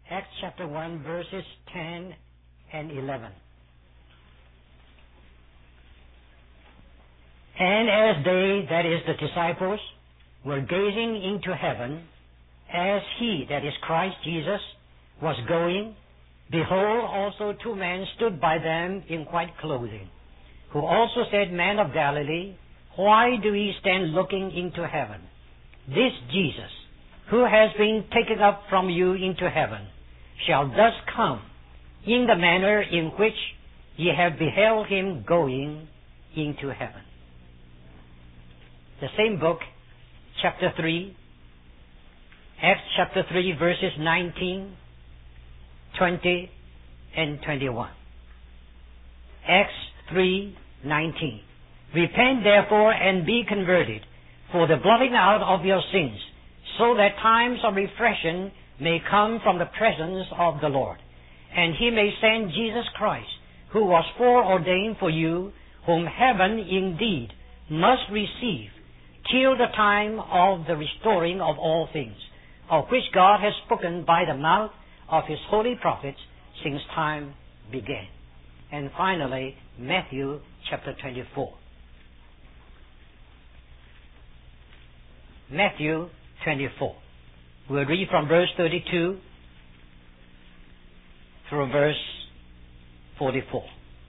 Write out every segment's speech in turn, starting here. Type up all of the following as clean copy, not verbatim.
Acts chapter 1, verses 10 and 11. And as they, that is the disciples, were gazing into heaven, as he, that is Christ Jesus, was going, behold, also two men stood by them in white clothing, who also said, Men of Galilee, why do ye stand looking into heaven? This Jesus, who has been taken up from you into heaven, shall thus come in the manner in which ye have beheld him going into heaven. The same book, chapter 3, Acts chapter 3, verses 19, 20, and 21. Acts 3:19. Repent therefore and be converted, for the blotting out of your sins, so that times of refreshing may come from the presence of the Lord, and he may send Jesus Christ, who was foreordained for you, whom heaven indeed must receive, till the time of the restoring of all things, of which God has spoken by the mouth of his holy prophets since time began. And finally, Matthew chapter 24. Matthew 24. We'll read from verse 32 through verse 44.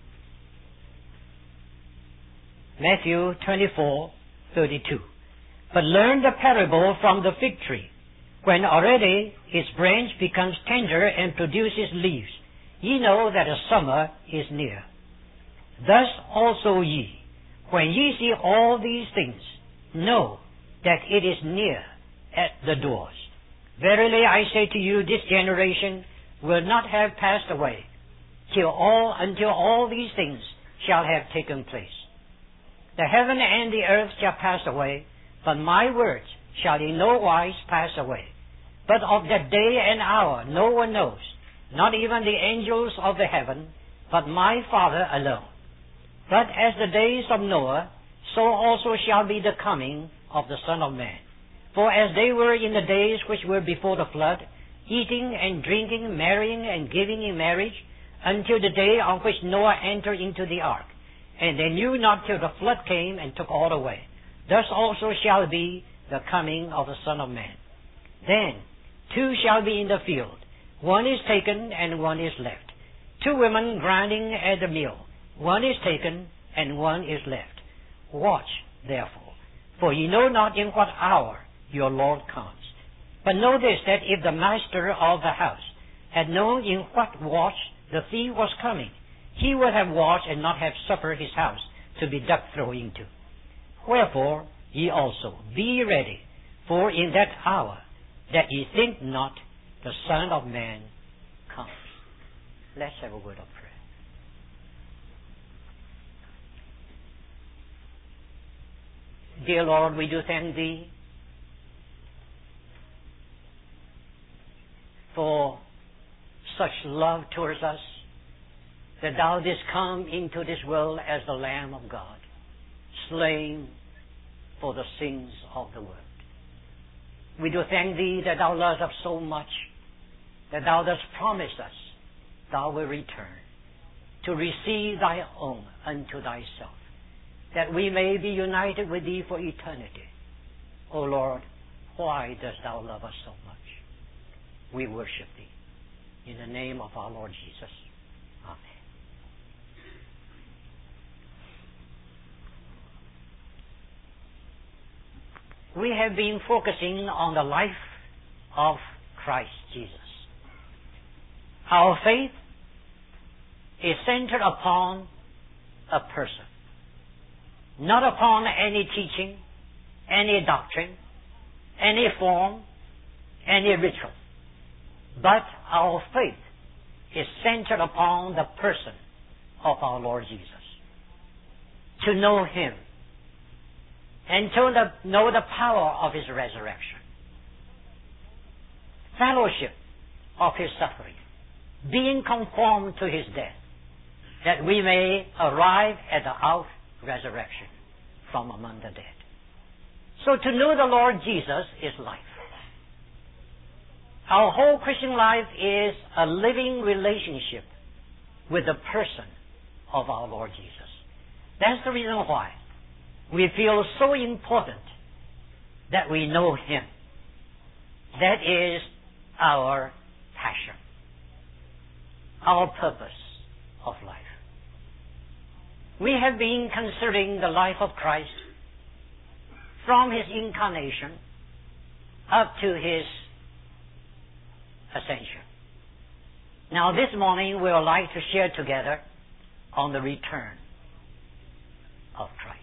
Matthew 24:32. But learn the parable from the fig tree. When already its branch becomes tender and produces leaves, ye know that the summer is near. Thus also ye, when ye see all these things, know that it is near at the doors. Verily I say to you, this generation will not have passed away until all these things shall have taken place. The heaven and the earth shall pass away, but my words shall in no wise pass away. But of that day and hour no one knows, not even the angels of the heaven, but my Father alone. But as the days of Noah, so also shall be the coming of the Son of Man. For as they were in the days which were before the flood, eating and drinking, marrying and giving in marriage, until the day on which Noah entered into the ark, and they knew not till the flood came and took all away. Thus also shall be the coming of the Son of Man. Then two shall be in the field, one is taken and one is left. Two women grinding at the mill, one is taken and one is left. Watch, therefore, for ye know not in what hour your Lord comes. But know this, that if the master of the house had known in what watch the thief was coming, he would have watched and not have suffered his house to be dug through into. Wherefore ye also be ready, for in that hour that ye think not, the Son of Man comes. Let's have a word of prayer. Dear Lord, we do thank Thee for such love towards us, that Thou didst come into this world as the Lamb of God, slain for the sins of the world. We do thank Thee that Thou lovest us so much, that Thou dost promise us Thou wilt return to receive Thy own unto Thyself, that we may be united with Thee for eternity. O Lord, why dost Thou love us so much? We worship Thee. In the name of our Lord Jesus. Amen. We have been focusing on the life of Christ Jesus. Our faith is centered upon a person, not upon any teaching, any doctrine, any form, any ritual. But our faith is centered upon the person of our Lord Jesus. To know Him and to know the power of His resurrection, fellowship of His suffering, being conformed to His death, that we may arrive at the out resurrection from among the dead. So to know the Lord Jesus is life. Our whole Christian life is a living relationship with the person of our Lord Jesus. That's the reason why we feel so important that we know Him. That is our passion, our purpose of life. We have been considering the life of Christ from His incarnation up to His ascension. Now this morning we would like to share together on the return of Christ.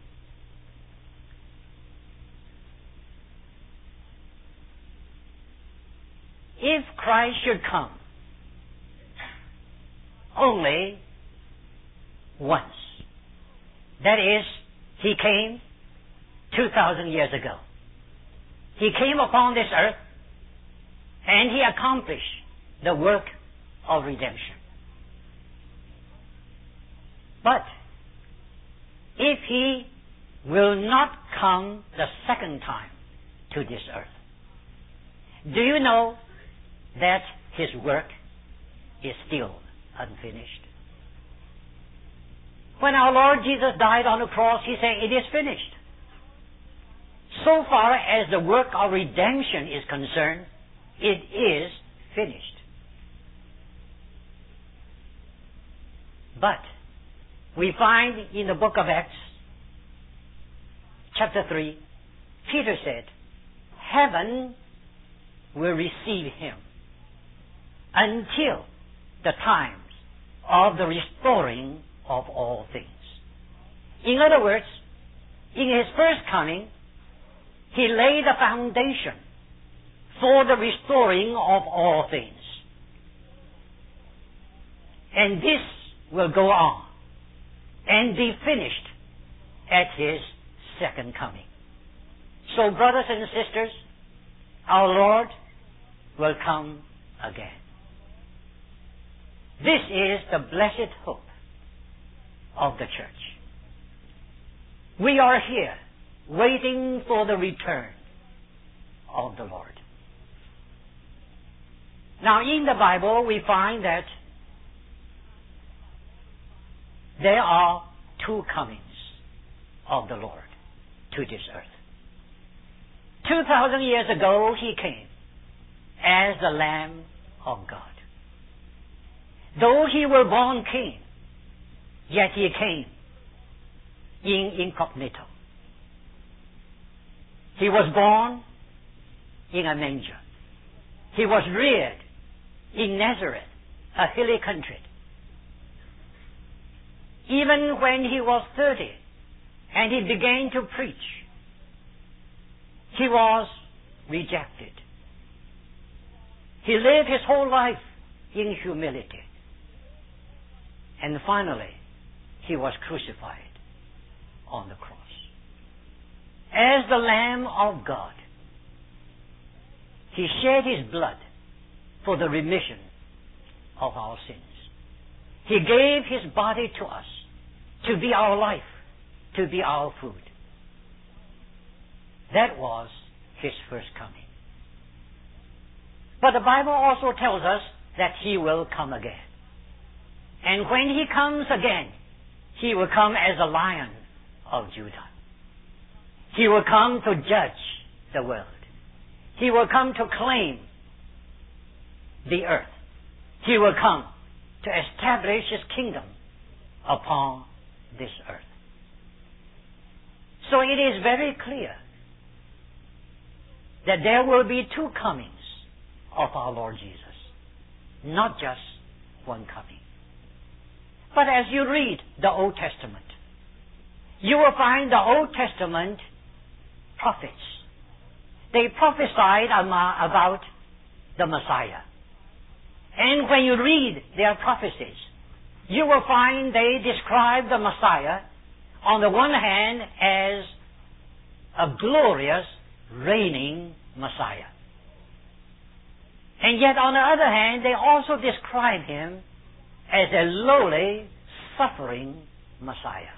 If Christ should come only once, that is, He came 2,000 years ago. He came upon this earth and He accomplished the work of redemption. But if He will not come the second time to this earth, do you know that His work is still unfinished? When our Lord Jesus died on the cross, He said, "It is finished." So far as the work of redemption is concerned, it is finished. But we find in the book of Acts, chapter 3, Peter said, heaven will receive Him until the times of the restoring of all things. In other words, in His first coming, He laid the foundation for the restoring of all things. And this will go on and be finished at His second coming. So, brothers and sisters, our Lord will come again. This is the blessed hope of the church. We are here waiting for the return of the Lord. Now, in the Bible, we find that there are two comings of the Lord to this earth. 2,000 years ago, He came as the Lamb of God. Though He were born king, yet He came in incognito. He was born in a manger. He was reared in Nazareth, a hilly country. Even when He was 30 and He began to preach, He was rejected. He lived His whole life in humility. And finally, He was crucified on the cross. As the Lamb of God, He shed His blood for the remission of our sins. He gave His body to us to be our life, to be our food. That was His first coming. But the Bible also tells us that He will come again. And when He comes again, He will come as a Lion of Judah. He will come to judge the world. He will come to claim the earth. He will come to establish His kingdom upon this earth. So it is very clear that there will be two comings of our Lord Jesus, not just one coming. But as you read the Old Testament, you will find the Old Testament prophets. They prophesied about the Messiah. And when you read their prophecies, you will find they describe the Messiah on the one hand as a glorious reigning Messiah. And yet on the other hand, they also describe Him as a lowly, suffering Messiah.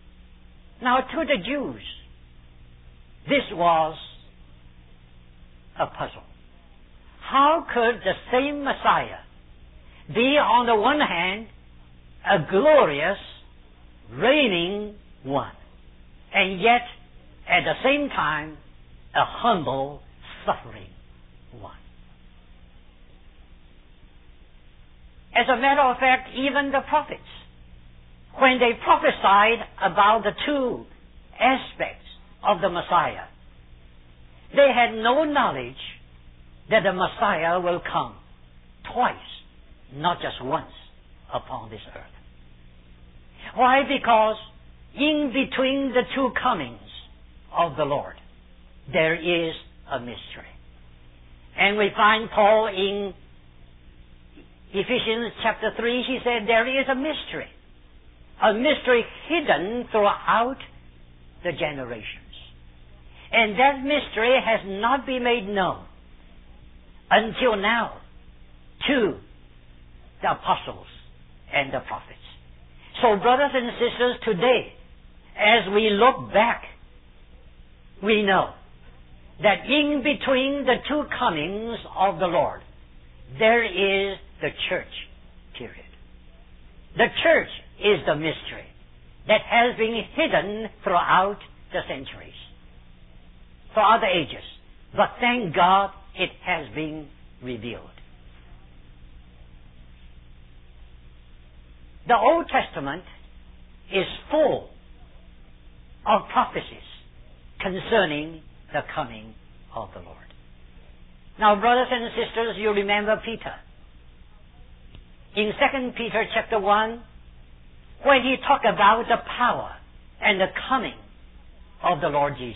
Now to the Jews, this was a puzzle. How could the same Messiah be, on the one hand, a glorious, reigning one, and yet, at the same time, a humble, suffering one? As a matter of fact, even the prophets, when they prophesied about the two aspects of the Messiah, they had no knowledge that the Messiah will come twice, not just once, upon this earth. Why? Because in between the two comings of the Lord, there is a mystery. And we find Paul in Ephesians chapter 3, he said there is a mystery hidden throughout the generations. And that mystery has not been made known until now to the apostles and the prophets. So, brothers and sisters, today, as we look back, we know that in between the two comings of the Lord, there is the church, period. The church is the mystery that has been hidden throughout the centuries, throughout the ages. But thank God it has been revealed. The Old Testament is full of prophecies concerning the coming of the Lord. Now, brothers and sisters, you remember Peter. In 2 Peter chapter 1, when he talked about the power and the coming of the Lord Jesus,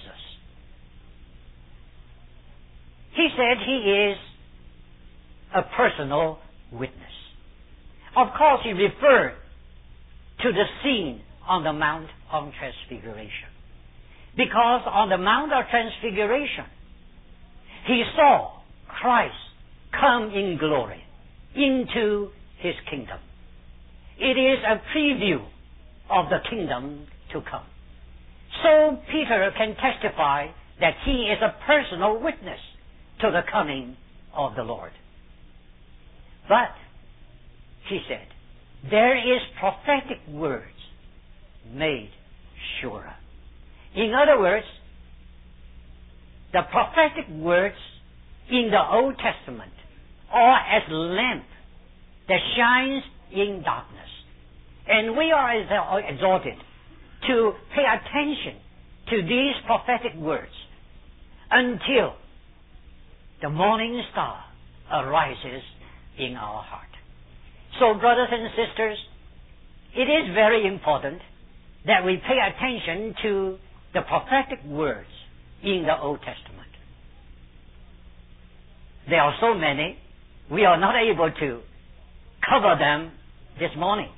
he said he is a personal witness. Of course, he referred to the scene on the Mount of Transfiguration. Because on the Mount of Transfiguration, he saw Christ come in glory into his kingdom. It is a preview of the kingdom to come. So Peter can testify that he is a personal witness to the coming of the Lord. But, he said, there is prophetic words made surer. In other words, the prophetic words in the Old Testament are as lamp that shines in darkness. And we are exhorted to pay attention to these prophetic words until the morning star arises in our heart. So, brothers and sisters, it is very important that we pay attention to the prophetic words in the Old Testament. There are so many, we are not able to cover them this morning.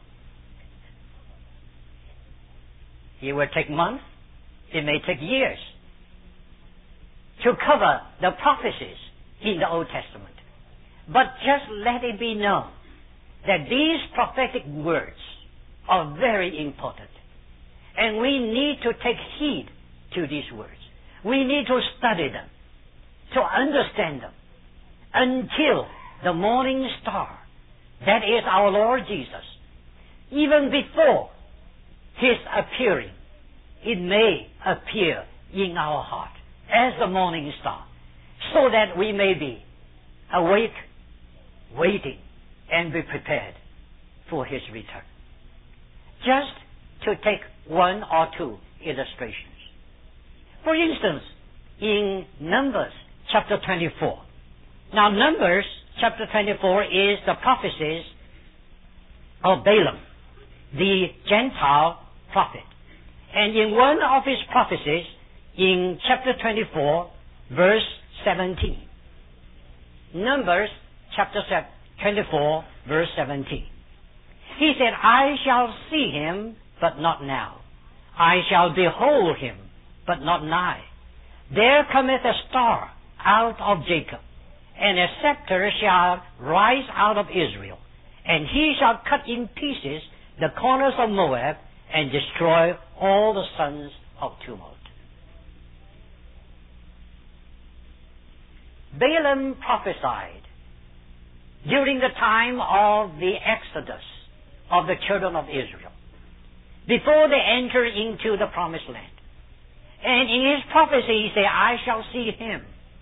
It will take months, it may take years to cover the prophecies in the Old Testament. But just let it be known that these prophetic words are very important. And we need to take heed to these words. We need to study them, to understand them, until the morning star, that is our Lord Jesus, even before his appearing, it may appear in our heart as the morning star, so that we may be awake, waiting, and be prepared for his return. Just to take one or two illustrations. For instance, in Numbers chapter 24. Now, Numbers chapter 24 is the prophecies of Balaam, the Gentile prophet. And in one of his prophecies, in chapter 24, verse 17. Numbers chapter 24, verse 17. He said, I shall see him, but not now. I shall behold him, but not nigh. There cometh a star out of Jacob, and a scepter shall rise out of Israel, and he shall cut in pieces the corners of Moab, and destroy all the sons of tumult. Balaam prophesied during the time of the Exodus of the children of Israel, before they enter into the promised land. And in his prophecy he said, I shall see him,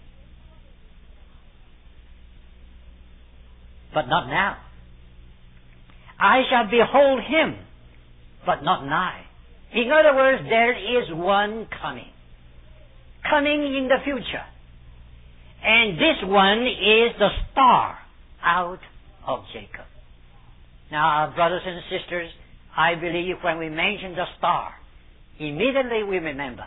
but not now. I shall behold him, but not nigh. In other words, there is one coming in the future. And this one is the star out of Jacob. Now, brothers and sisters, I believe when we mention the star, immediately we remember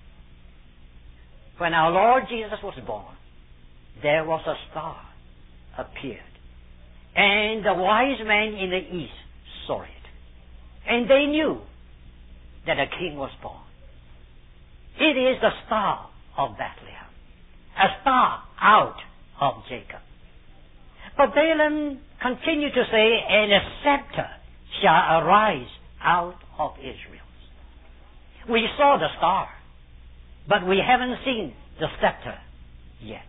when our Lord Jesus was born, there was a star appeared. And the wise men in the east saw it. And they knew that a king was born. It is the star of Bethlehem, a star out of Jacob. But Balaam continued to say, and a scepter shall arise out of Israel. We saw the star, but we haven't seen the scepter yet.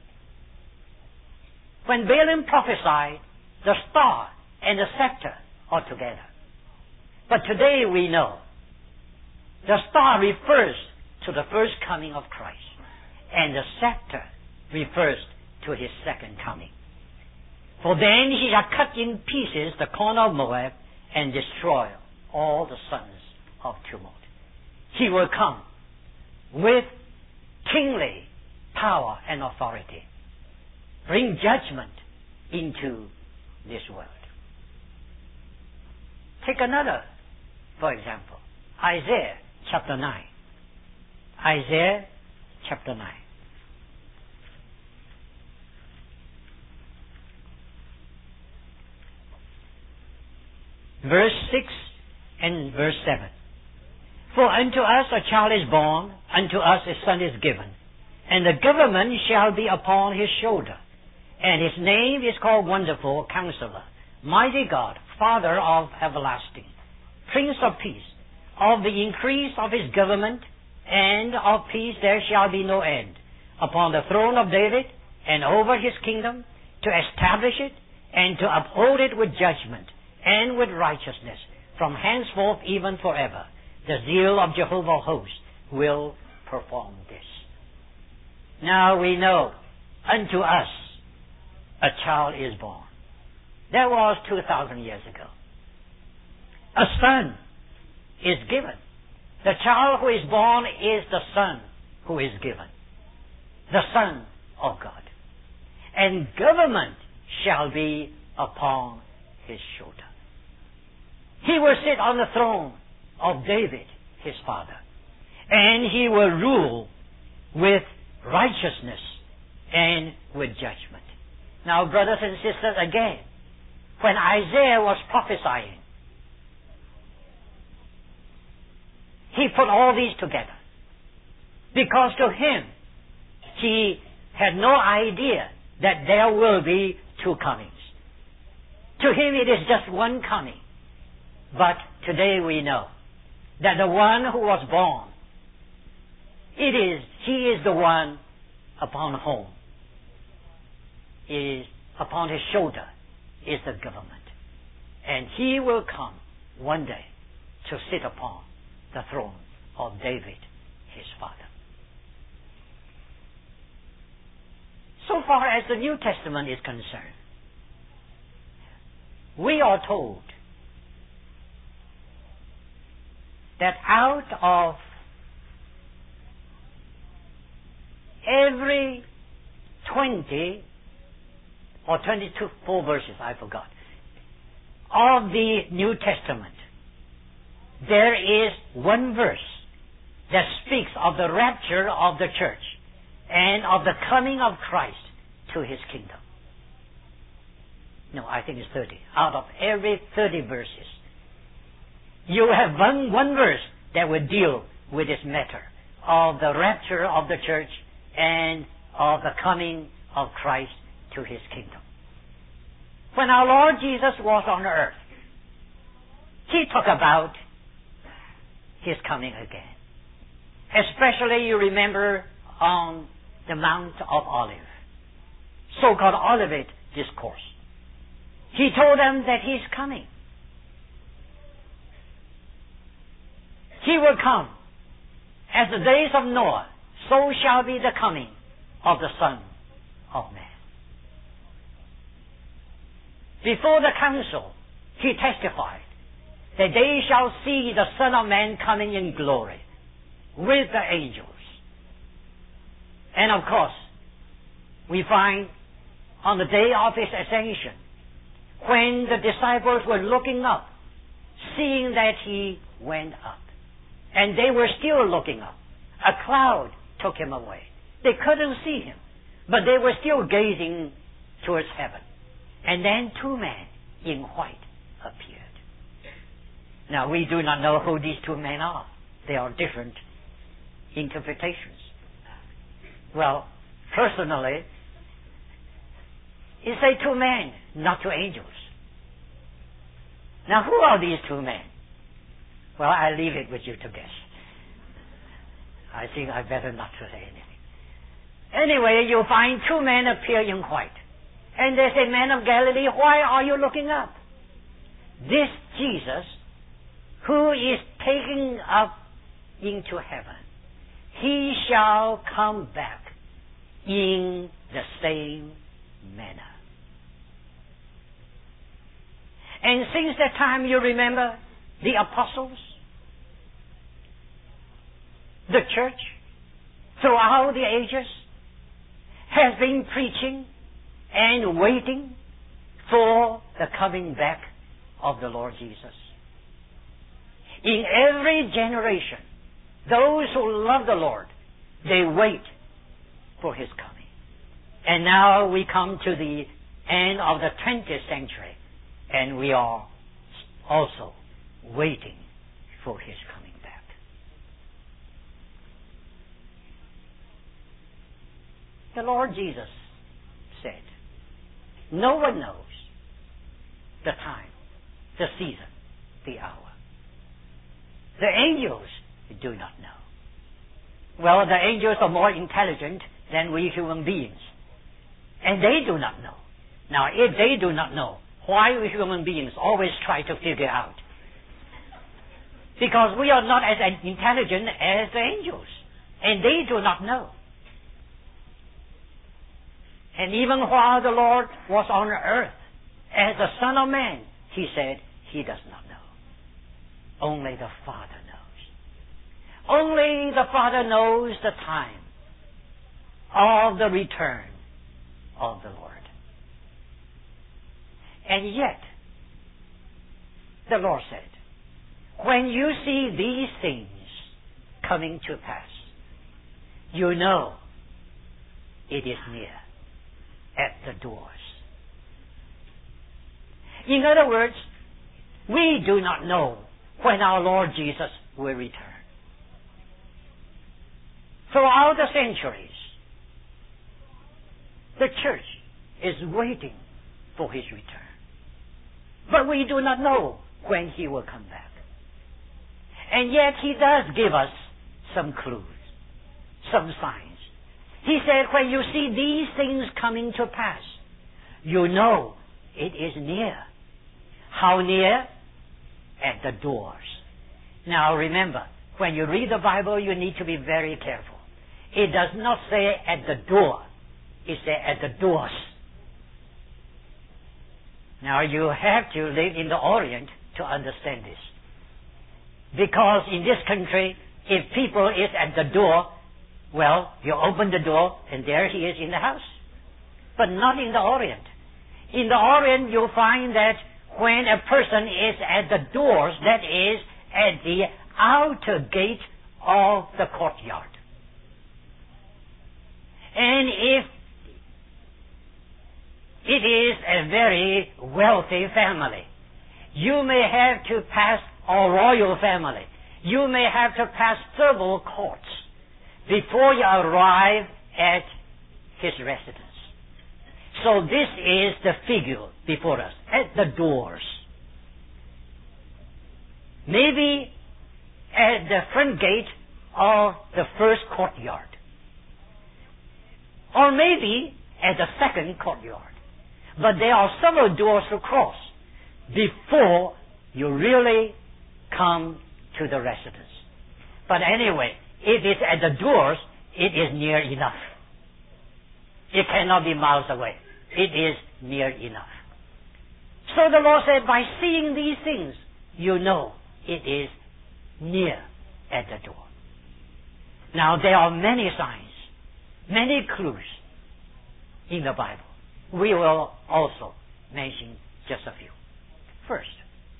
When Balaam prophesied, the star and the scepter are together. But today we know the star refers to the first coming of Christ, and the scepter refers to his second coming. For then he shall cut in pieces the corner of Moab and destroy all the sons of tumult. He will come with kingly power and authority, bring judgment into this world. Take another, for example, Isaiah chapter 9. Isaiah chapter 9. Verse 6 and verse 7. For unto us a child is born, unto us a son is given, and the government shall be upon his shoulder. And his name is called Wonderful Counselor, Mighty God, Father of Everlasting, Prince of Peace. Of the increase of his government and of peace there shall be no end, upon the throne of David and over his kingdom, to establish it and to uphold it with judgment and with righteousness, from henceforth even forever. The zeal of Jehovah of hosts will perform this. Now we know, unto us a child is born. That was 2,000 years ago. A son is given. The child who is born is the son who is given. The Son of God. And government shall be upon his shoulder. He will sit on the throne of David, his father. And he will rule with righteousness and with judgment. Now, brothers and sisters, again, when Isaiah was prophesying, he put all these together. Because to him, he had no idea that there will be two comings. To him it is just one coming. But today we know that the one who was born, he is the one upon whom upon his shoulder is the government. And he will come one day to sit upon the throne of David, his father. So far as the New Testament is concerned, we are told that out of every 20 or 24 verses, I forgot, of the New Testament, there is one verse that speaks of the rapture of the church and of the coming of Christ to his kingdom. No, I think it's 30. Out of every 30 verses, you have one verse that will deal with this matter of the rapture of the church and of the coming of Christ to his kingdom. When our Lord Jesus was on earth, he talked about his coming again. Especially, you remember, on the Mount of Olives, so-called Olivet Discourse. He told them that He's coming. He will come. As the days of Noah, so shall be the coming of the Son of Man. Before the council, He testified that they shall see the Son of Man coming in glory with the angels. And of course, we find on the day of His ascension, when the disciples were looking up, seeing that He went up, and they were still looking up, a cloud took Him away. They couldn't see Him, but they were still gazing towards heaven. And then two men in white appeared. Now, we do not know who these two men are. There are different interpretations. Well, personally, it say two men, not two angels. Now, who are these two men? Well, I leave it with you to guess. I think I better not to say anything. Anyway, you find two men appear in white. And they say, "Men of Galilee, why are you looking up? This Jesus, who is taken up into heaven, He shall come back in the same manner." And since that time, you remember the apostles, the church, throughout the ages, has been preaching and waiting for the coming back of the Lord Jesus. In every generation, those who love the Lord, they wait for His coming. And now we come to the end of the 20th century, and we are also waiting for His coming back. The Lord Jesus said, "No one knows the time, the season, the hour. The angels do not know." Well, the angels are more intelligent than we human beings, and they do not know. Now, if they do not know, why we human beings always try to figure out? Because we are not as intelligent as the angels, and they do not know. And even while the Lord was on earth as the Son of Man, He said He does not know. Only the Father knows. Only the Father knows the time of the return of the Lord. And yet, the Lord said, when you see these things coming to pass, you know it is near, at the doors. In other words, we do not know when our Lord Jesus will return. Throughout the centuries, the church is waiting for His return. But we do not know when He will come back. And yet He does give us some clues, some signs. He said, when you see these things coming to pass, you know it is near. How near? At the doors. Now remember, when you read the Bible, you need to be very careful. It does not say at the door. It says at the doors. Now you have to live in the Orient to understand this. Because in this country, if people is at the door, well, you open the door and there he is in the house. But not in the Orient. In the Orient, you'll find that when a person is at the doors, that is, at the outer gate of the courtyard. And if it is a very wealthy family, you may have to pass a royal family. You may have to pass several courts before you arrive at his residence. So this is the figure before us, at the doors. Maybe at the front gate of the first courtyard. Or maybe at the second courtyard. But there are several doors to cross before you really come to the residence. But anyway, if it's at the doors, it is near enough. It cannot be miles away. It is near enough. So the Lord said, by seeing these things, you know it is near at the door. Now, there are many signs, many clues in the Bible. We will also mention just a few. First,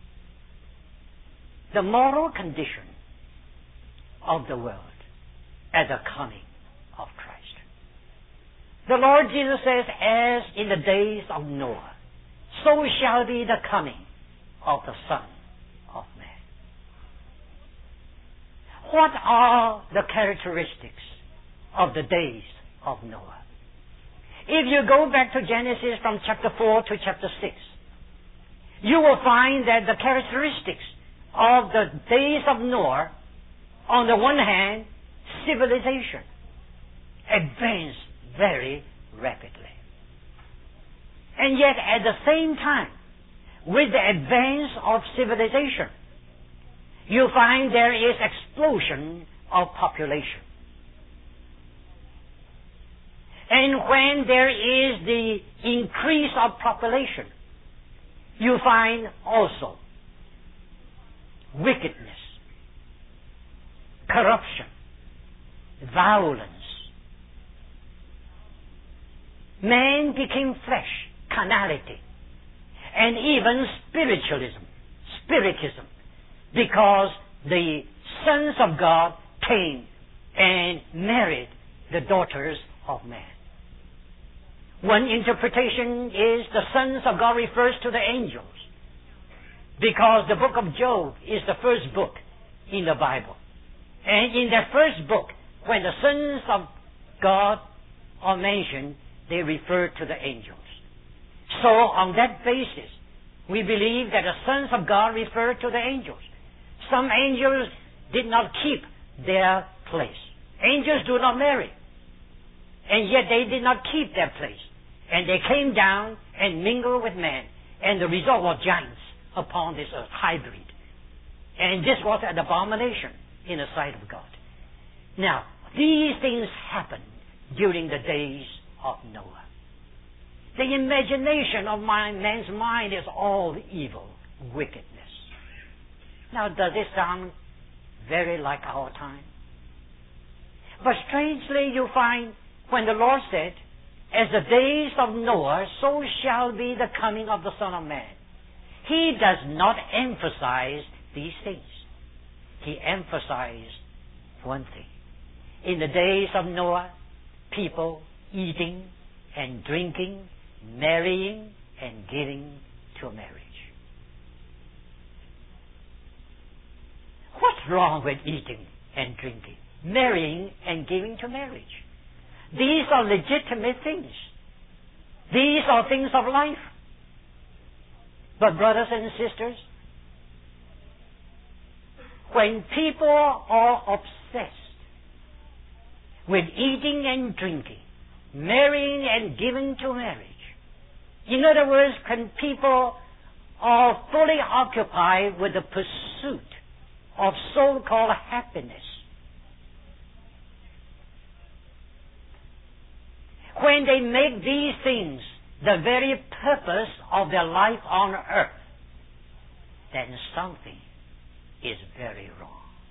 the moral condition of the world at the coming of Christ. The Lord Jesus says, as in the days of Noah, so shall be the coming of the Son of Man. What are the characteristics of the days of Noah? If you go back to Genesis from chapter 4 to chapter 6, you will find that the characteristics of the days of Noah, on the one hand, civilization advanced very rapidly. And yet at the same time, with the advance of civilization, you find there is explosion of population. And when there is the increase of population, you find also wickedness, corruption, violence. Man became flesh, carnality, and even spiritism, because the sons of God came and married the daughters of man. One interpretation is the sons of God refers to the angels, because the book of Job is the first book in the Bible. And in that first book, when the sons of God are mentioned, they refer to the angels. So on that basis, we believe that the sons of God refer to the angels. Some angels did not keep their place. Angels do not marry. And yet they did not keep their place. And they came down and mingled with man. And the result was giants upon this earth, hybrid. And this was an abomination in the sight of God. Now, these things happened during the days of Noah. The imagination of man's mind is all evil, wickedness. Now, does it sound very like our time? But strangely, you find when the Lord said, as the days of Noah, so shall be the coming of the Son of Man. He does not emphasize these things. He emphasized one thing. In the days of Noah, people eating and drinking, marrying and giving to marriage. What's wrong with eating and drinking, marrying and giving to marriage? These are legitimate things. These are things of life. But brothers and sisters, when people are obsessed with eating and drinking, marrying and giving to marriage, in other words, when people are fully occupied with the pursuit of so-called happiness, when they make these things the very purpose of their life on earth, then something is very wrong.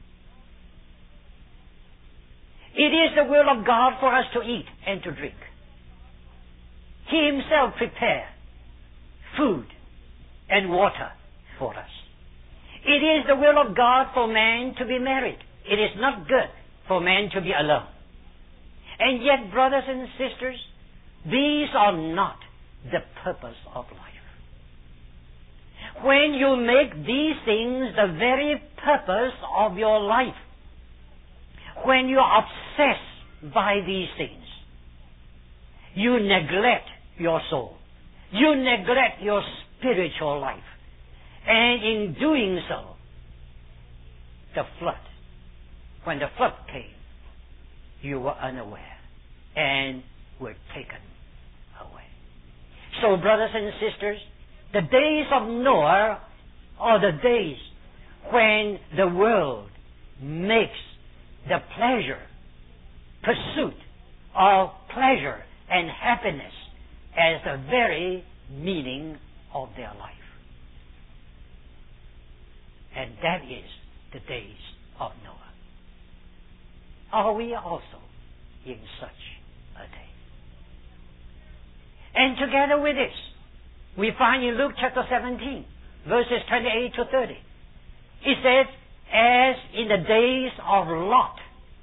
It is the will of God for us to eat and to drink. He Himself prepared food and water for us. It is the will of God for man to be married. It is not good for man to be alone. And yet, brothers and sisters, these are not the purpose of life. When you make these things the very purpose of your life, when you are obsessed by these things, you neglect your soul. You neglect your spiritual life. And in doing so, the flood, when the flood came, you were unaware and were taken So, brothers and sisters, the days of Noah are the days when the world makes the pursuit of pleasure and happiness as the very meaning of their life. And that is the days of Noah. Are we also in such a day? And together with this, we find in Luke chapter 17, verses 28 to 30, it says, as in the days of Lot.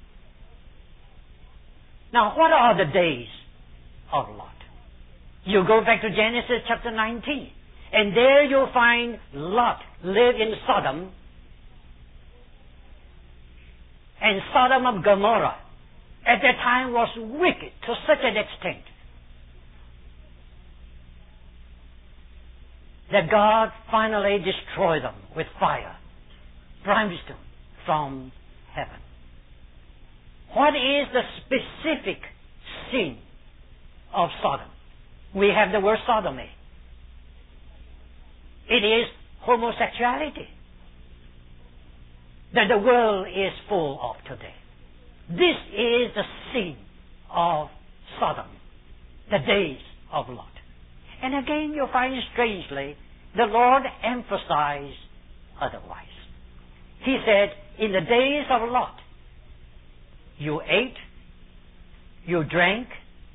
Now, what are the days of Lot? You go back to Genesis chapter 19, and there you'll find Lot lived in Sodom, and Sodom of Gomorrah at that time was wicked to such an extent that God finally destroyed them with fire, brimstone from heaven. What is the specific sin of Sodom? We have the word sodomy. It is homosexuality that the world is full of today. This is the sin of Sodom, the days of Lot. And again, you find strangely, the Lord emphasized otherwise. He said, in the days of Lot, you ate, you drank,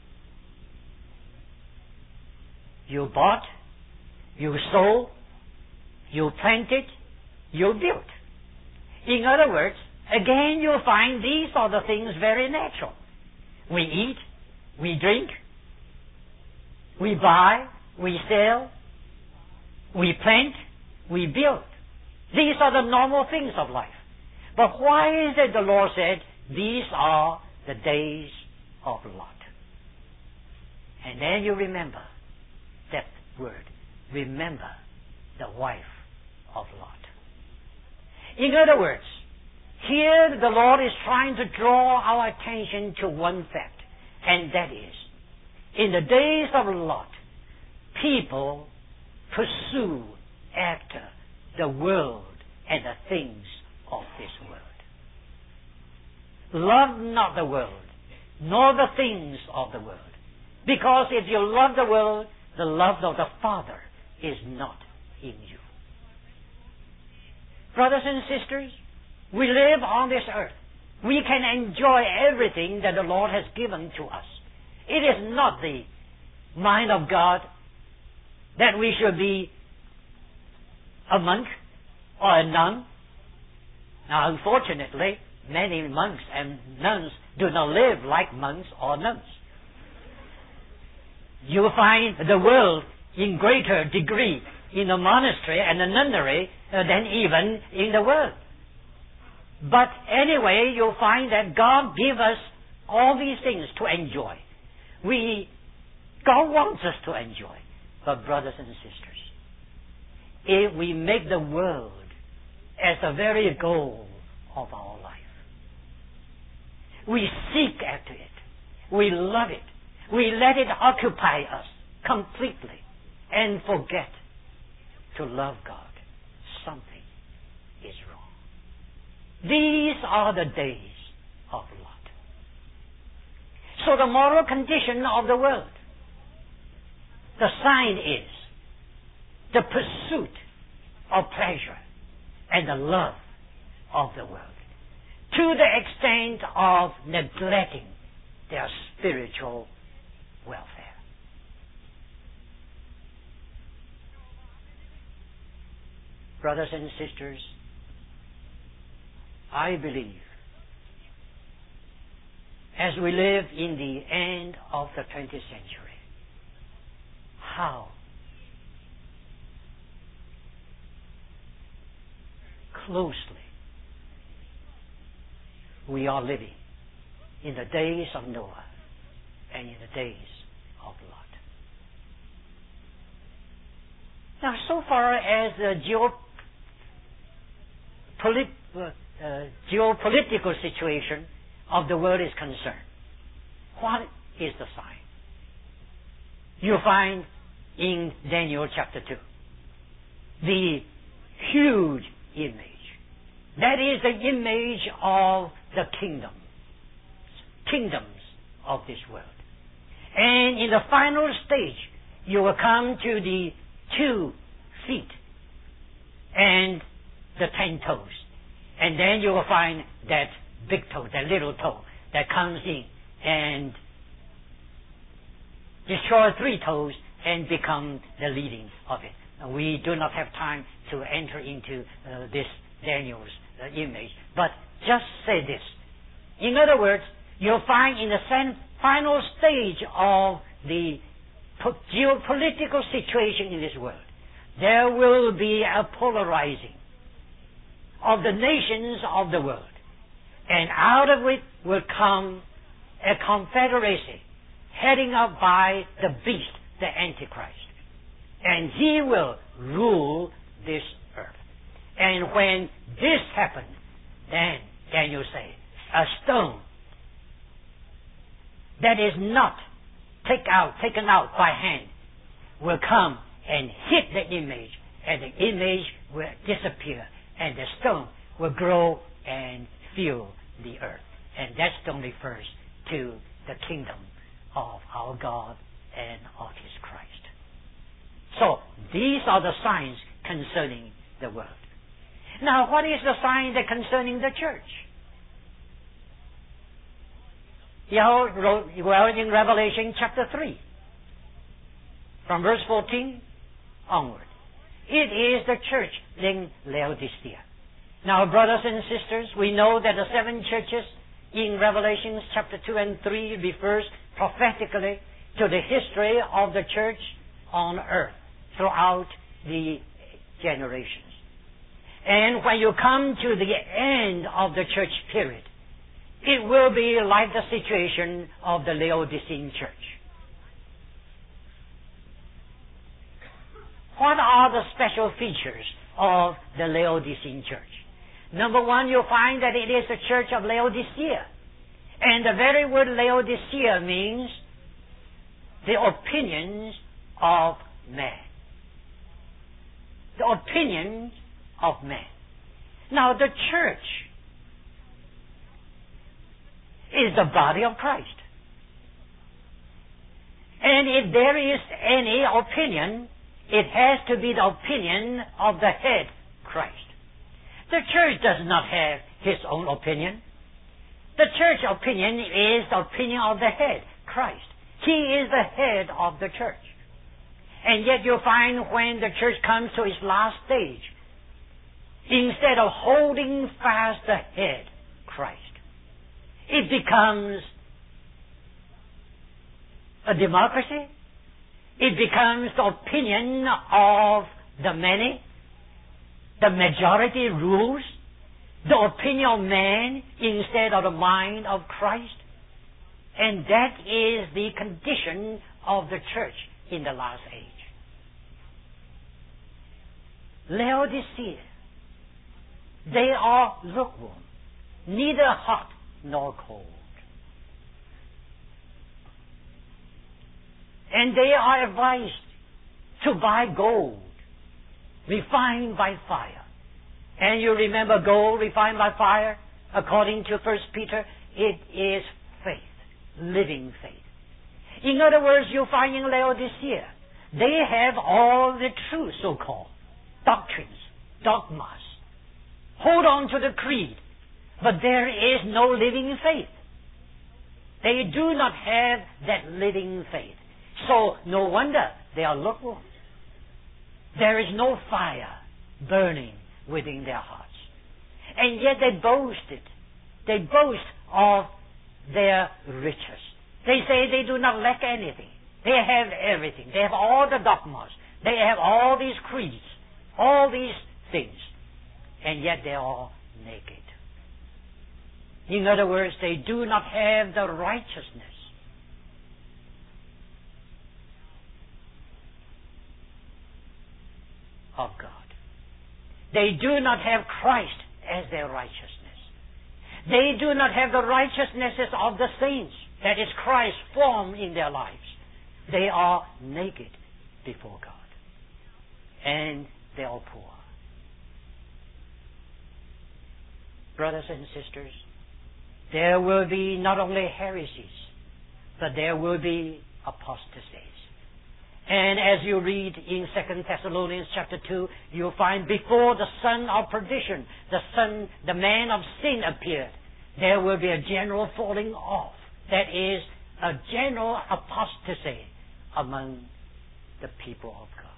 you bought, you sold, you planted, you built. In other words, again you'll find these are the things very natural. We eat, we drink, we buy, we sell, we plant, we build. These are the normal things of life. But why is it the Lord said, these are the days of Lot? And then you remember that word. Remember the wife of Lot. In other words, here the Lord is trying to draw our attention to one fact, and that is, in the days of Lot, people pursue after the world and the things of this world. Love not the world, nor the things of the world. Because if you love the world, the love of the Father is not in you. Brothers and sisters, we live on this earth. We can enjoy everything that the Lord has given to us. It is not the mind of God that we should be a monk or a nun. Now, unfortunately, many monks and nuns do not live like monks or nuns. You find the world in greater degree in the monastery and the nunnery than even in the world. But anyway, you'll find that God gives us all these things to enjoy. God wants us to enjoy. But brothers and sisters, if we make the world as the very goal of our life, we seek after it, we love it, we let it occupy us completely and forget to love God, something is wrong. These are the days of Lot. So the moral condition of the world, the sign is the pursuit of pleasure and the love of the world, to the extent of neglecting their spiritual welfare. Brothers and sisters, I believe as we live in the end of the 20th century, how closely we are living in the days of Noah and in the days of Lot. Now, so far as the geopolitical situation of the world is concerned, what is the sign? You find in Daniel chapter 2. The huge image. That is the image of the kingdoms of this world. And in the final stage, you will come to the 2 feet and the 10 toes. And then you will find that big toe, that little toe, that comes in and destroys 3 toes and become the leading of it. We do not have time to enter into this Daniel's image, but just say this. In other words, you'll find in the final stage of the geopolitical situation in this world, there will be a polarizing of the nations of the world. And out of it will come a confederacy heading up by the beast, the Antichrist. And he will rule this earth. And when this happens, then Daniel says, a stone that is not taken out by hand will come and hit the image, and the image will disappear, and the stone will grow and fill the earth. And that stone refers to the kingdom of our God and of His Christ. So, these are the signs concerning the world. Now, what is the sign that concerning the church? Yahweh wrote, well, in Revelation chapter 3, from verse 14 onward. It is the church in Laodicea. Now, brothers and sisters, we know that the 7 churches in Revelation chapter 2 and 3 refers prophetically to the history of the church on earth throughout the generations. And when you come to the end of the church period, it will be like the situation of the Laodicean church. What are the special features of the Laodicean church? Number one, you'll find that it is the church of Laodicea. And the very word Laodicea means the opinions of man. The opinions of man. Now, the church is the body of Christ. And if there is any opinion, it has to be the opinion of the head, Christ. The church does not have his own opinion. The church opinion is the opinion of the head, Christ. He is the head of the church. And yet you'll find when the church comes to its last stage, instead of holding fast the head, Christ, it becomes a democracy. It becomes the opinion of the many. The majority rules. The opinion of man instead of the mind of Christ. And that is the condition of the church in the last age. Laodicea, they are lukewarm, neither hot nor cold. And they are advised to buy gold, refined by fire. And you remember gold refined by fire? According to 1 Peter, it is faith, living faith. In other words, you find in Laodicea, they have all the true so-called doctrines, dogmas. Hold on to the creed, but there is no living faith. They do not have that living faith. So, no wonder they are lukewarm. There is no fire burning within their hearts. And yet they boasted. They boast of their riches. They say they do not lack anything. They have everything. They have all the dogmas. They have all these creeds, all these things. And yet they are naked. In other words, they do not have the righteousness of God. They do not have Christ as their righteousness. They do not have the righteousnesses of the saints, that is Christ, formed in their lives. They are naked before God. And they're all poor. Brothers and sisters, there will be not only heresies, but there will be apostasies. And as you read in 2 Thessalonians chapter 2, you'll find before the son of perdition, the man of sin appeared, there will be a general falling off. That is, a general apostasy among the people of God.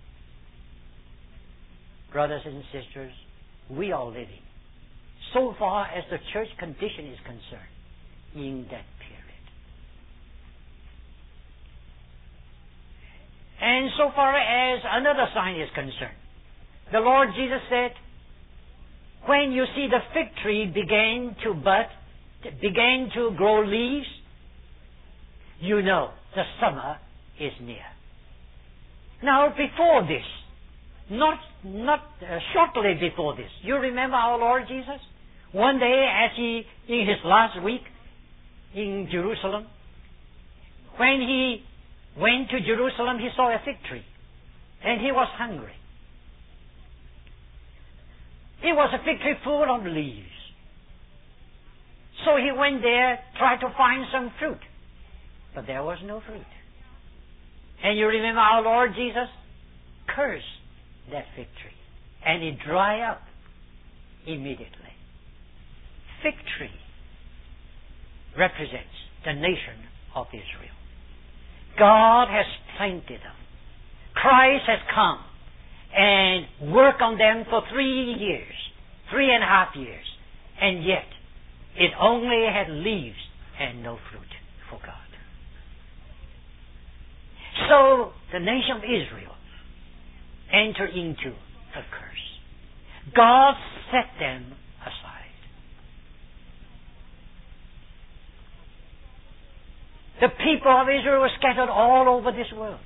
Brothers and sisters, we are living, so far as the church condition is concerned, in that period. And so far as another sign is concerned, the Lord Jesus said, when you see the fig tree begin to bud, begin to grow leaves, you know the summer is near. Now, before this, not shortly before this, you remember our Lord Jesus? One day, as he, in his last week in Jerusalem, when he went to Jerusalem, he saw a fig tree, and he was hungry. It was a fig tree full of leaves. So he went there, tried to find some fruit, but there was no fruit. And you remember our Lord Jesus cursed that fig tree, and it dried up immediately. Fig tree represents the nation of Israel. God has planted them. Christ has come and worked on them for 3 years, 3.5 years, and yet it only had leaves and no fruit for God. So the nation of Israel entered into a curse. God set them aside. The people of Israel were scattered all over this world.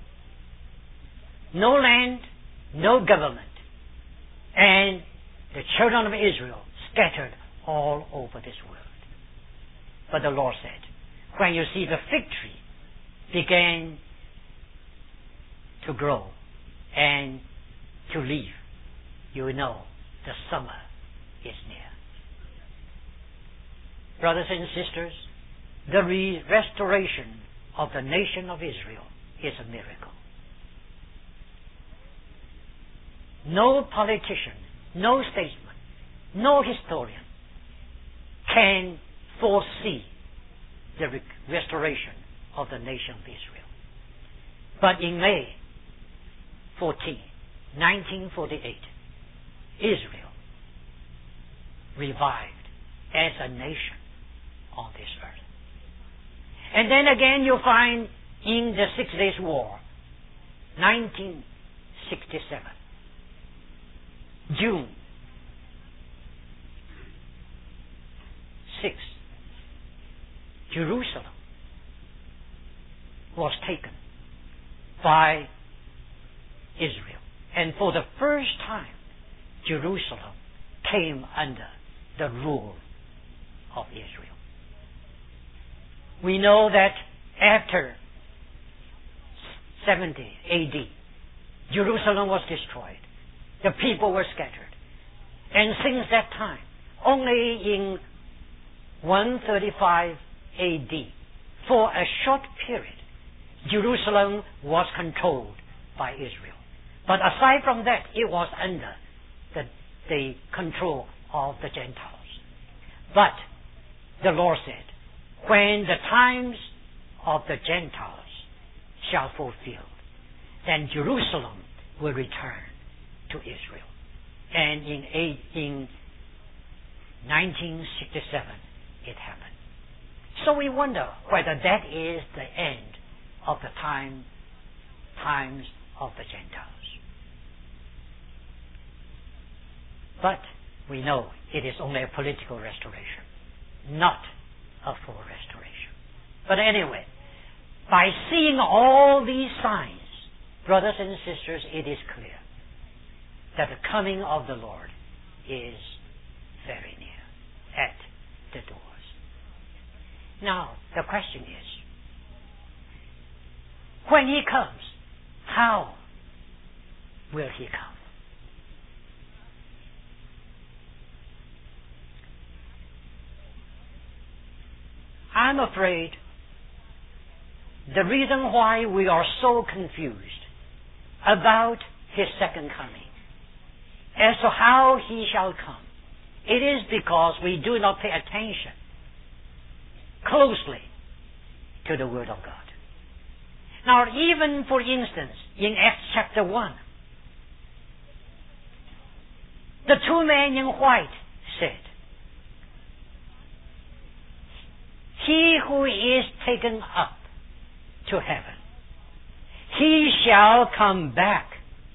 No land, no government. And the children of Israel scattered all over this world. But the Lord said, when you see the fig tree begin to grow and to leave, you know the summer is near. Brothers and sisters, the restoration of the nation of Israel is a miracle. No politician, no statesman, no historian can foresee the restoration of the nation of Israel. But in May 14, 1948, Israel revived as a nation on this earth. And then again you'll find in the 6 Days War, 1967, June 6, Jerusalem was taken by Israel. And for the first time, Jerusalem came under the rule of Israel. We know that after 70 AD, Jerusalem was destroyed. The people were scattered. And since that time, only in 135 AD, for a short period, Jerusalem was controlled by Israel. But aside from that, it was under the control of the Gentiles. But the Lord said, when the times of the Gentiles shall fulfill, then Jerusalem will return to Israel. And in 1967, it happened. So we wonder whether that is the end of the times of the Gentiles. But we know it is only a political restoration, not a full restoration. But anyway, by seeing all these signs, brothers and sisters, it is clear that the coming of the Lord is very near, at the doors. Now, the question is, when He comes, How will he come? I'm afraid the reason why we are so confused about his second coming as to how he shall come, it is because we do not pay attention closely to the Word of God. Now, even for instance, in Acts chapter 1, the two men in white said, "He who is taken up to heaven, he shall come back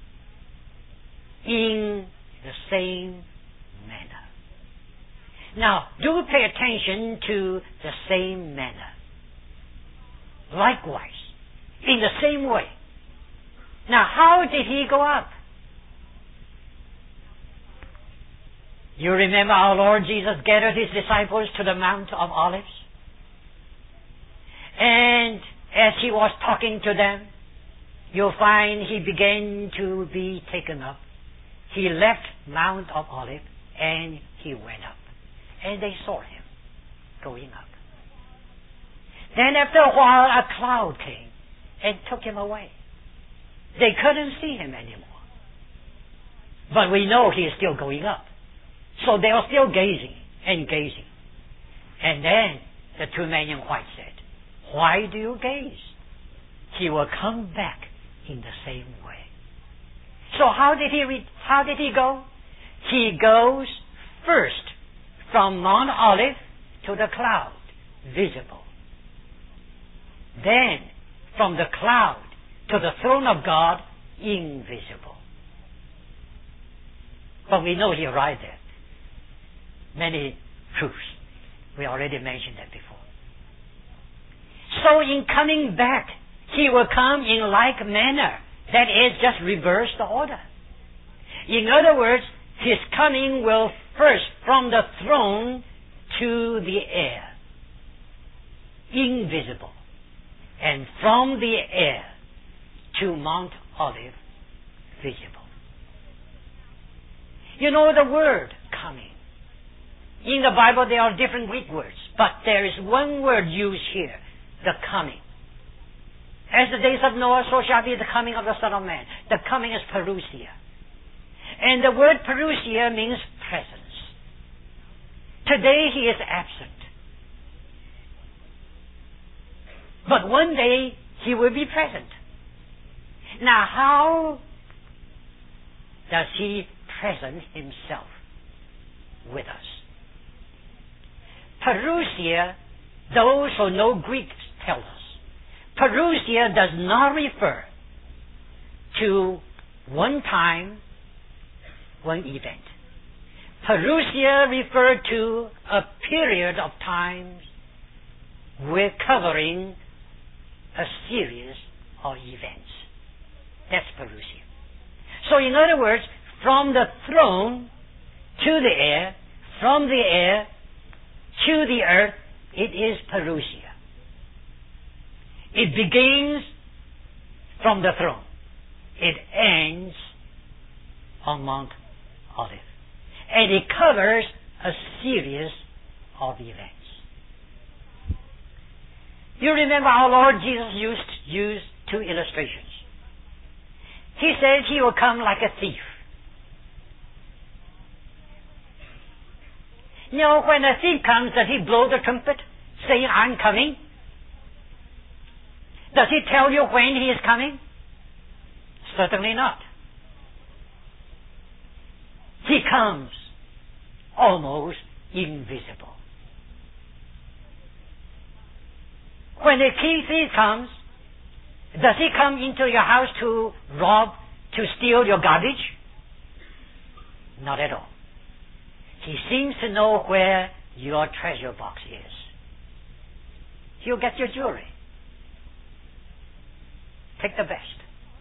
in the same manner." Now, do pay attention to the same manner. Likewise, in the same way. Now, how did he go up? You remember our Lord Jesus gathered his disciples to the Mount of Olives? And as he was talking to them, you'll find he began to be taken up. He left Mount of Olives and he went up. And they saw him going up. Then after a while, a cloud came and took him away. They couldn't see him anymore. But we know he is still going up. So they are still gazing and gazing. And then the two men in white said, "Why do you gaze? He will come back in the same way." So how did he go? He goes first from Mount Olive to the cloud, visible. Then from the cloud to the throne of God, invisible. But we know he arrived there. Many proofs. We already mentioned that before. So in coming back, he will come in like manner. That is, just reverse the order. In other words, his coming will first from the throne to the air, invisible, and from the air to Mount Olive, visible. You know the word coming. In the Bible there are different Greek words, but there is one word used here, the coming. As the days of Noah, so shall be the coming of the Son of Man. The coming is parousia. And the word parousia means presence. Today he is absent. But one day he will be present. Now how does he present himself with us? Parousia, those who know Greek tell us, parousia does not refer to one time, one event. Parousia refers to a period of times we're covering a series of events. That's parousia. So in other words, from the throne to the air, from the air to the earth, it is parousia. It begins from the throne. It ends on Mount Olive. And it covers a series of events. You remember our Lord Jesus used two illustrations. He said he will come like a thief. You know, when a thief comes, does he blow the trumpet saying, "I'm coming"? Does he tell you when he is coming? Certainly not. He comes almost invisible. When a thief comes, does he come into your house to rob, to steal your garbage? Not at all. He seems to know where your treasure box is. He'll get your jewelry. Take the best.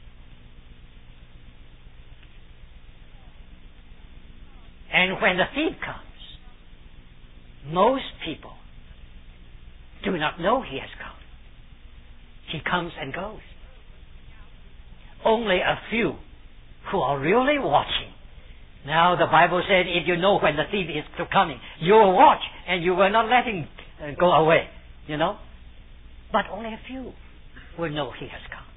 And when the thief comes, most people do not know he has come. He comes and goes. only a few who are really watching. Now the Bible said, if you know when the thief is coming, you will watch and you will not let him go away, But only a few will know he has come.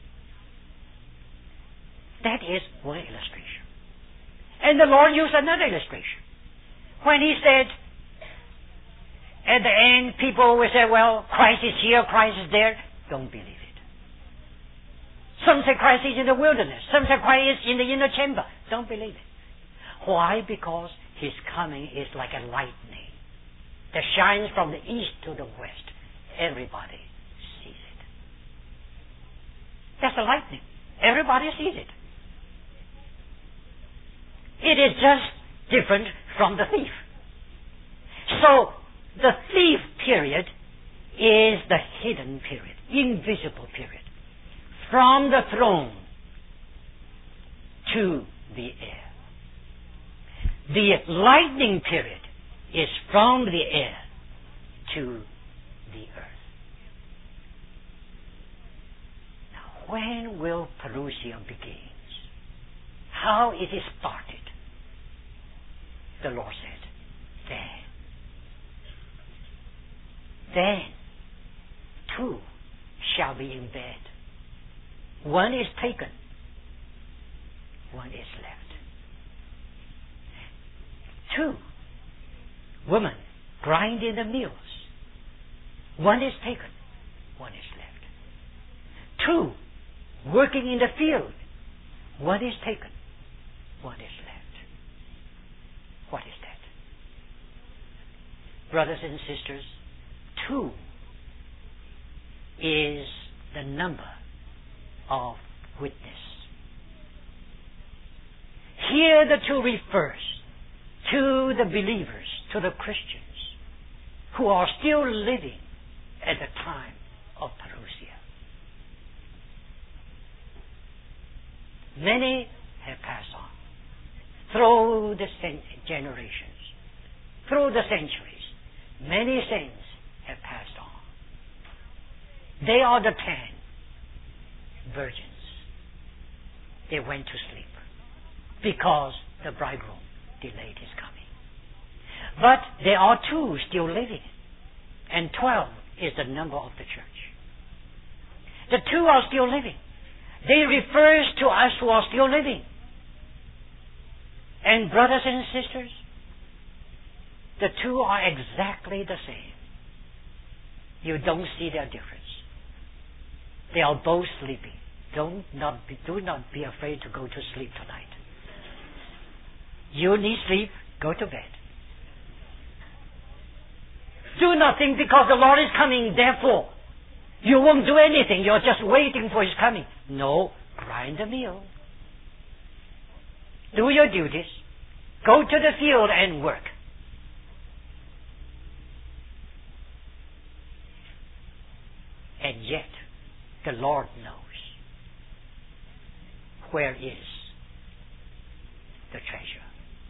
That is one illustration. And the Lord used another illustration. When he said, at the end, people will say, well, Christ is here, Christ is there. Don't believe it. Some say Christ is in the wilderness. Some say Christ is in the inner chamber. Don't believe it. Why? Because his coming is like a lightning that shines from the east to the west. Everybody sees it. That's a lightning. Everybody sees it. It is just different from the thief. So, the thief period is the hidden period, invisible period, from the throne to the air. The lightning period is from the air to the earth. Now, when will Parousia begin? How it is started? The Lord said, then two shall be in bed. One is taken, one is left. Two women grinding the mills. One is taken, one is left. Two working in the field. One is taken, one is left. What is that? Brothers and sisters, two is the number of witness. Here the two refers to the believers, to the Christians, who are still living at the time of Parousia. Many have passed on through the generations, through the centuries. Many saints have passed on. They are the 10 virgins. They went to sleep because the bridegroom delayed his coming. But there are 2 still living, and 12 is the number of the church. The 2 are still living. They refers to us who are still living. And brothers and sisters, the 2 are exactly the same. You don't see their difference. They are both sleeping. Do not be afraid to go to sleep tonight. You need sleep, go to bed. Do not think because the Lord is coming, therefore, you won't do anything. You're just waiting for His coming. No, grind the meal. Do your duties. Go to the field and work. And yet, the Lord knows where is the treasure.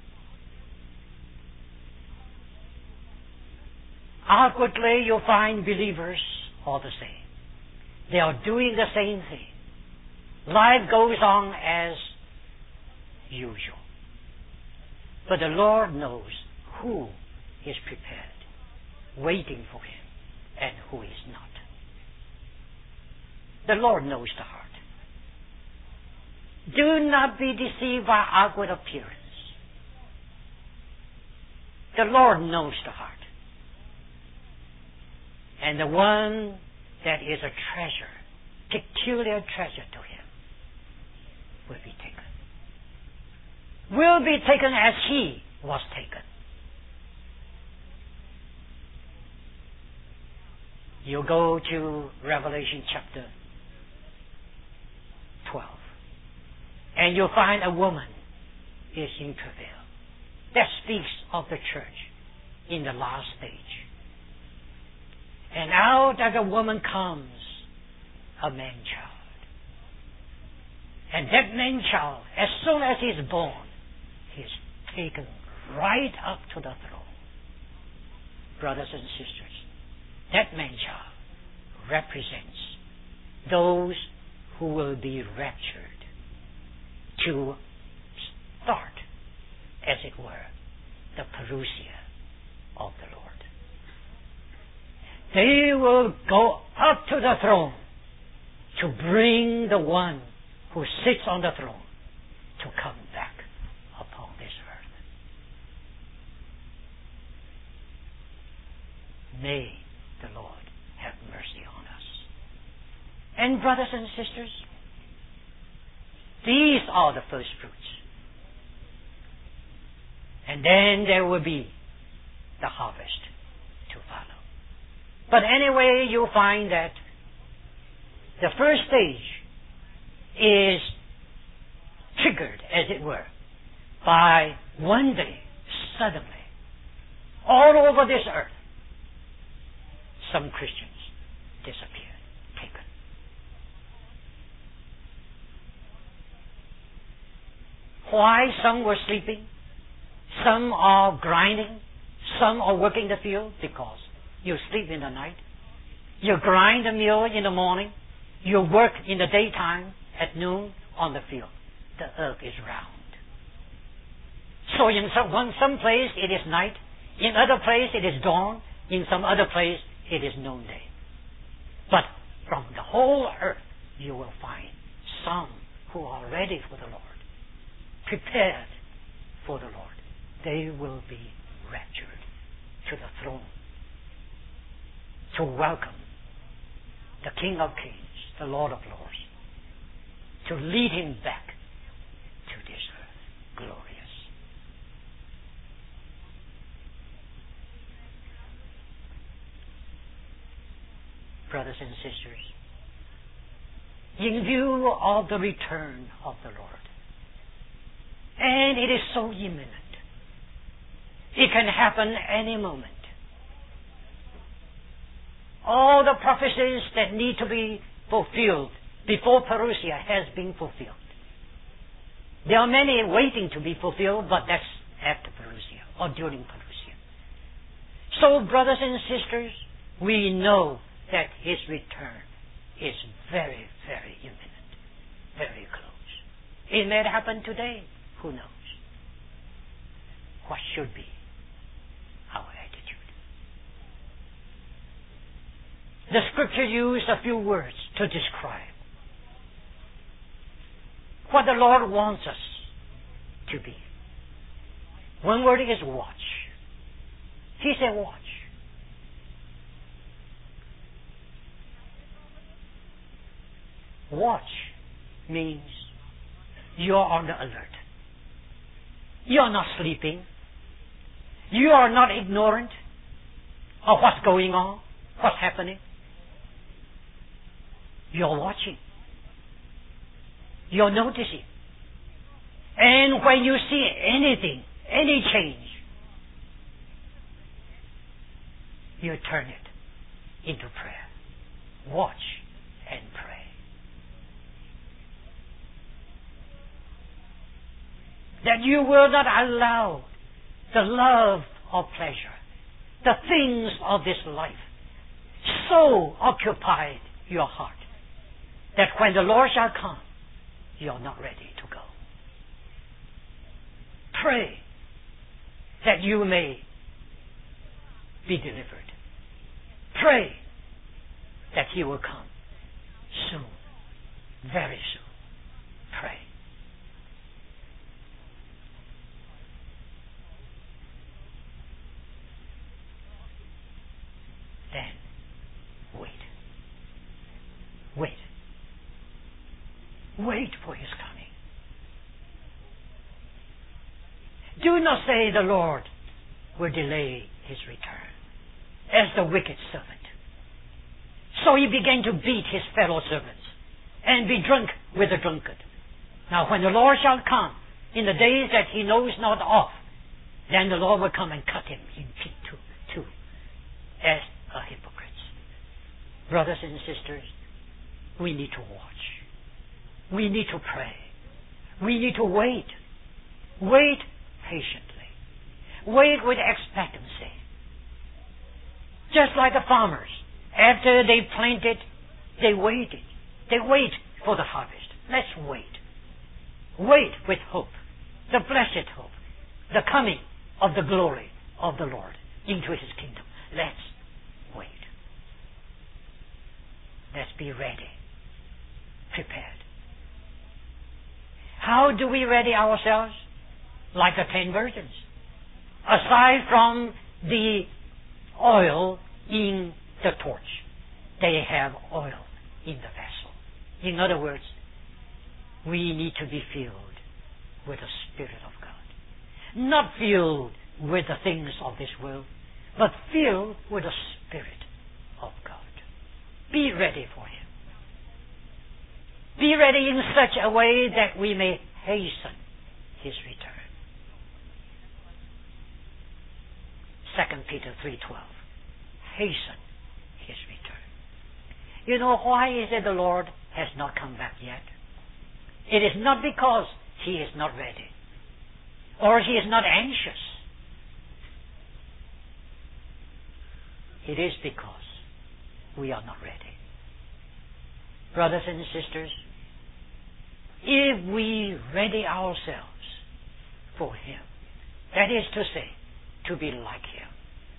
Outwardly, you find believers all the same. They are doing the same thing. Life goes on as usual. But the Lord knows who is prepared, waiting for Him, and who is not. The Lord knows the heart. Do not be deceived by outward appearance. The Lord knows the heart. And the one that is a treasure, peculiar treasure to Him, will be taken. Will be taken as He was taken. You go to Revelation chapter 12, and you'll find a woman is in travail. That speaks of the church in the last stage. And out of the woman comes a man-child. And that man-child, as soon as he's born, he's taken right up to the throne. Brothers and sisters, that man-child represents those who will be raptured to start, as it were, the parousia of the Lord. They will go up to the throne to bring the one who sits on the throne to come back upon this earth. May the Lord have mercy on us. And brothers and sisters, these are the first fruits. And then there will be the harvest to follow. But anyway, you'll find that the first stage is triggered, as it were, by one day, suddenly, all over this earth, some Christians disappeared, taken. Why? Some were sleeping, some are grinding, some are working the field, because you sleep in the night, you grind the meal in the morning, you work in the daytime, at noon on the field. The earth is round. So in some place it is night, in other place it is dawn, in some other place it is noonday. But from the whole earth you will find some who are ready for the Lord, prepared for the Lord. They will be raptured to the throne to welcome the King of Kings, the Lord of Lords, to lead him back to this earth, glorious. Brothers and sisters, in view of the return of the Lord, and it is so imminent, it can happen any moment. All the prophecies that need to be fulfilled before parousia has been fulfilled. There are many waiting to be fulfilled, but that's after parousia or during parousia. So, brothers and sisters, we know that his return is very, very imminent, very close. It may happen today. Who knows? What should be our attitude? The scripture used a few words to describe what the Lord wants us to be. One word is watch. He said watch. Watch means you are on the alert. You are not sleeping. You are not ignorant of what's going on, what's happening. You're watching. You're noticing. And when you see anything, any change, you turn it into prayer. Watch and pray. That you will not allow the love of pleasure, the things of this life, so occupy your heart that when the Lord shall come, you are not ready to go. Pray that you may be delivered. Pray that he will come soon, very soon. Pray. Then wait. Wait. Wait for his coming. Do not say the Lord will delay his return as the wicked servant. So he began to beat his fellow servants and be drunk with the drunkard. Now when the Lord shall come in the days that he knows not of, then the Lord will come and cut him in two as a hypocrite. Brothers and sisters, we need to watch. We need to pray. We need to wait. Wait patiently. Wait with expectancy. Just like the farmers. After they planted, they waited. They wait for the harvest. Let's wait. Wait with hope, the blessed hope, the coming of the glory of the Lord into His kingdom. Let's wait. Let's be ready, prepared. How do we ready ourselves? Like the 10 virgins. Aside from the oil in the torch, they have oil in the vessel. In other words, we need to be filled with the Spirit of God. Not filled with the things of this world, but filled with the Spirit of God. Be ready for Him. Be ready in such a way that we may hasten His return. 2 Peter 3:12. Hasten His return. You know, why is it the Lord has not come back yet? It is not because He is not ready, or He is not anxious. It is because we are not ready. Brothers and sisters, if we ready ourselves for Him, that is to say, to be like Him,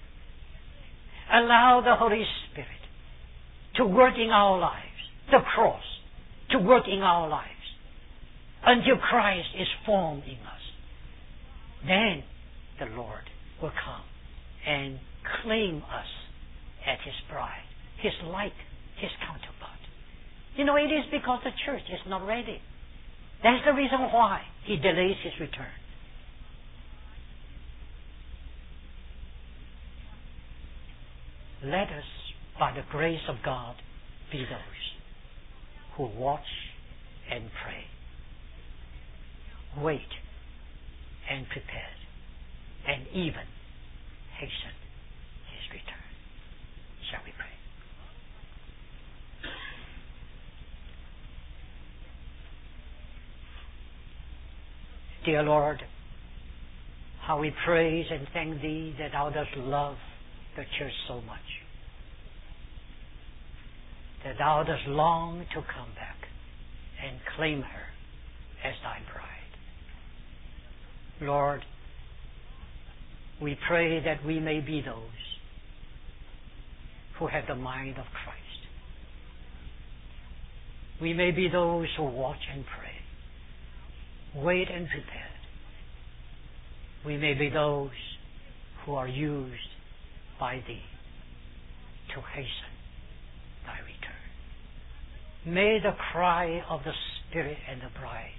allow the Holy Spirit to work in our lives, the cross to work in our lives, until Christ is formed in us, then the Lord will come and claim us as His bride, His like, His counterpart. You know, it is because the church is not ready. That's the reason why He delays His return. Let us, by the grace of God, be those who watch and pray, wait and prepare, and even hasten His return. Shall we pray? Dear Lord, how we praise and thank Thee that Thou dost love the church so much, that Thou dost long to come back and claim her as Thy bride. Lord, we pray that we may be those who have the mind of Christ. We may be those who watch and pray, wait and prepare. We may be those who are used by Thee to hasten Thy return. May the cry of the Spirit and the bride